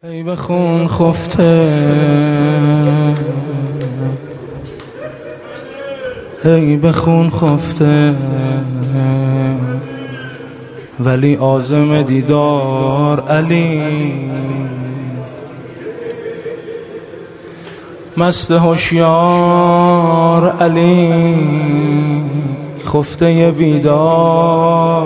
ای به خون خفته، ای به خون خفته، ولی عازم دیدار علی. مست هوشیار علی، خفته بیدار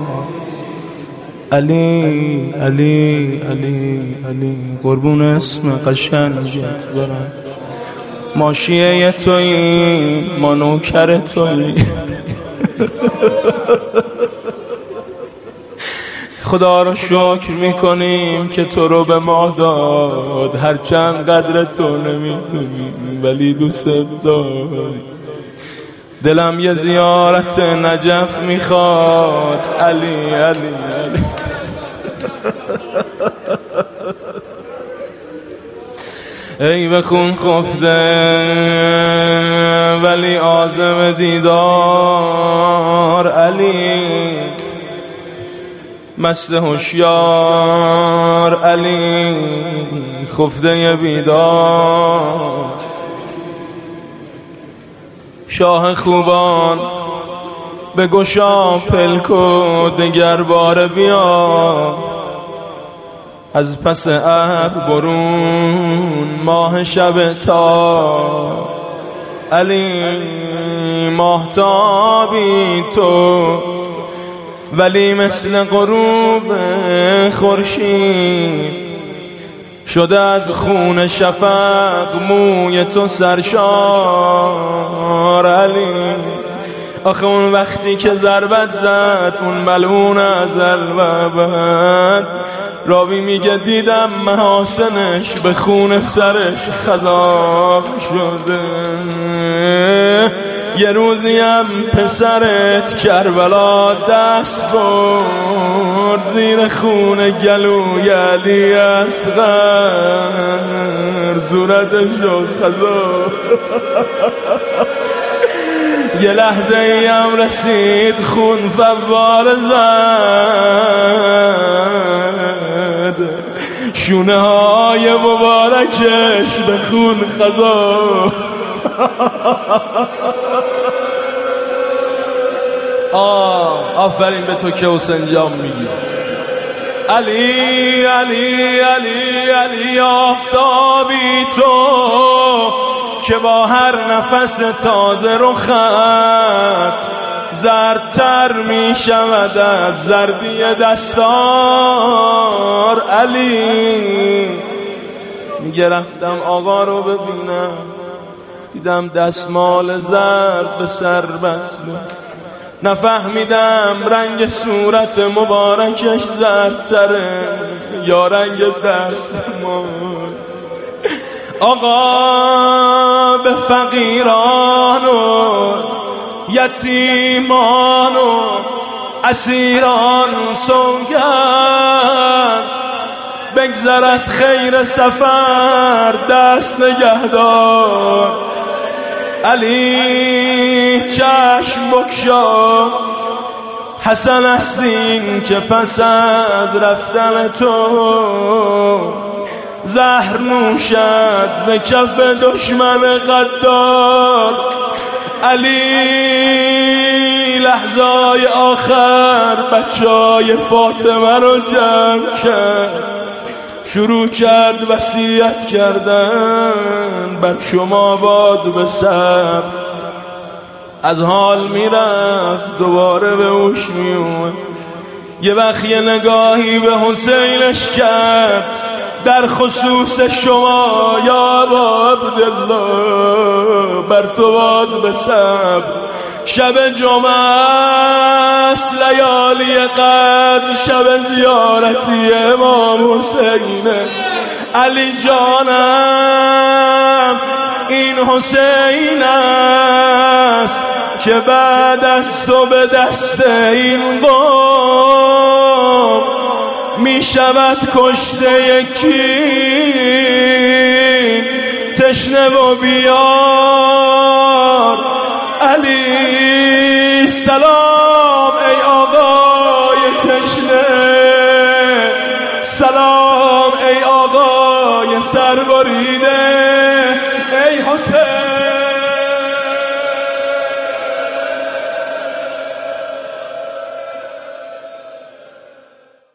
علی علی علی علی. قربون اسم قشنگت برم. ما شیعه تویی، ما نوکر تویی. خدا رو شکر میکنیم که تو رو به ما داد، هرچند قدر تو نمیدونیم ولی دوست داری. دلم یه زیارت نجف میخواد علی علی علی. ای به خون خفته ولی عازم دیدار علی. مست هوشیار علی، خفته بیدار. شاه خوبان به گشا پلکو دگر بار بیا. از پس ابر برون ماه شب تا علی. ماهتابی تو ولی مثل غروب خورشید شده از خون شفق موی تو سرشار علی. آخه اون وقتی که ضربت زد اون ملعون ازل و ابد، راوی میگه دیدم محاسنش به خون سرش خضاب شده. یه روزیم پسرت کربلا دست برد زیر خون گلوی علی اصغر، صورتش شد خضاب. یه لحظه ایم رسید خون فوار زد، شونه های مبارکش به خون خضاب. آفرین به تو که حسین جان میگی. علی علی علی علی. آفتابی تو که با هر نفس تازه رخت زردتر می شود از زردی دستار علی. میگه رفتم آقا رو ببینم، دیدم دستمال زرد به سر بسته. نفهمیدم رنگ صورت مبارکش زردتره یا رنگ دستمال. آقا به فقیران و یتیمان و اسیران سوگند، بگذر از خیر سفر دست نگهدار علی. چشم بکشا حسن است این که پس از رفتن تو زهر نوشد ز کف دشمن غدار علی. لحظای آخر بچهای فاطمه رو جمع کرد، شروع کرد وصیت کردن بر شما باد به صبر. از حال میرفت دوباره به هوش میومد. یه وقت یه نگاهی به حسینش کرد، در خصوص شما یا ابا عبدالله بر تو باد به صبر. شب جمعه است لیالی قدر، شب زیارتی امام حسینه. علی جانم این حسین است که بعد از تو به دست این قوم می شود کشته یکی تشنه و بیار علی. سلام ای آقای تشنه، سلام ای آقای سر بریده ای حسین